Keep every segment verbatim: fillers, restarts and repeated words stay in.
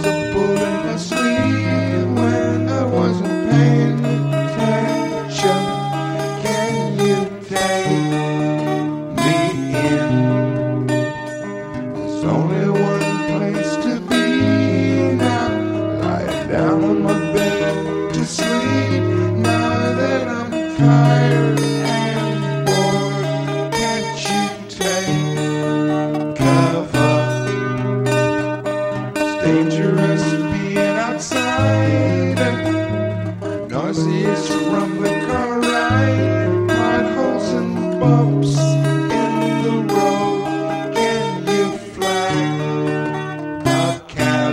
comfortable in my sleep when I wasn't paying attention. Can you take me in? There's only one place to be now. Lying down on my bed to sleep now that I'm tired and bored. Can't you take cover? It's dangerous being outside and noises from the car ride, potholes and bumps in the road. Can you flag a cab?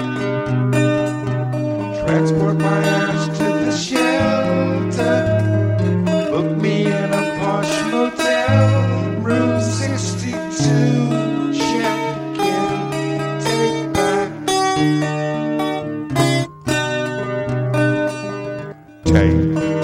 Transport my ass to the shelter. Book me in a posh motel, room sixty-two. Check in, take back. Take.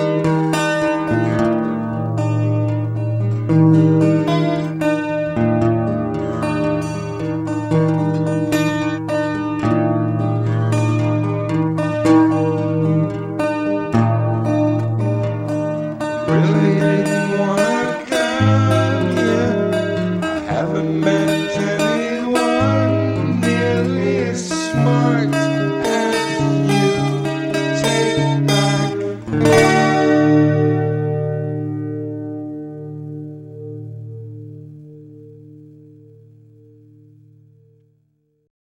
Really didn't wanna come here. I haven't met anyone nearly as smart